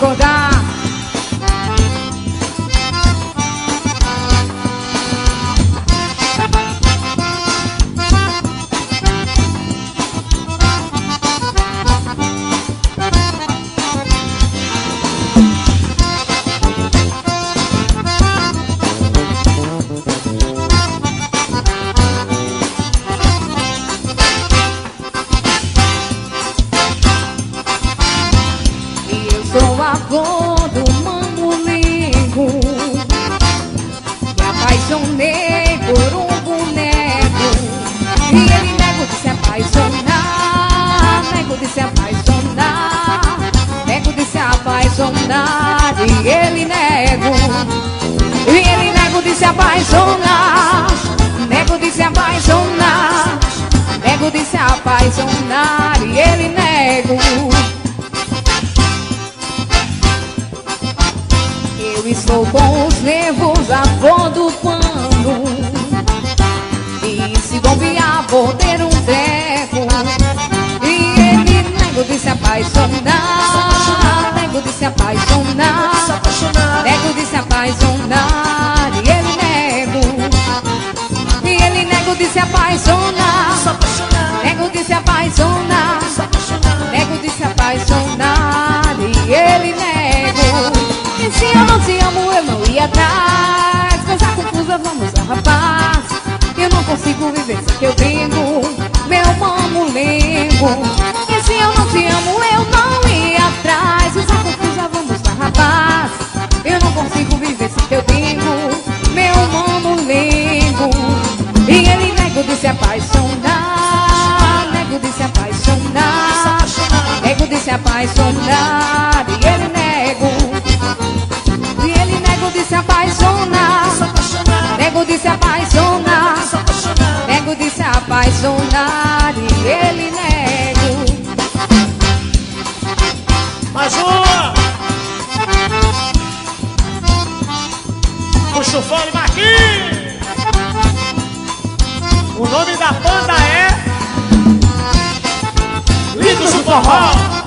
acordar. Sou a flor do mamulingo, me apaixonei por um boneco. E ele nego de se apaixonar, nego de se apaixonar, nego de se apaixonar. E ele nego de se apaixonar, nego de se apaixonar, nego de se apaixonar. E ele nego. Eu estou com os nervos a flor do pano, e se bombear vou ter um treco. E ele nego de se apaixonar, nego de se apaixonar, nego de se apaixonar. E ele nego de se apaixonar, nego de se apaixonar, nego de se apaixonar. E ele nego. E se eu não te amo, eu não ia atrás. Coisa confusa, vamos lá, rapaz. Eu não consigo viver sem teu bingo, meu mamulengo. E se eu não te amo, eu não ia atrás. Coisa confusa, vamos lá, rapaz. Eu não consigo viver sem teu bingo, meu mamulengo. E ele nego de se apaixonar, nego de se apaixonar, nego de se apaixonar. E ele nego de se apaixonar, nego de se apaixonar, nego de se apaixonar. E ele nego. Mais uma! Puxa o fone, Marquinhos! O nome da banda é Lindos do Forró.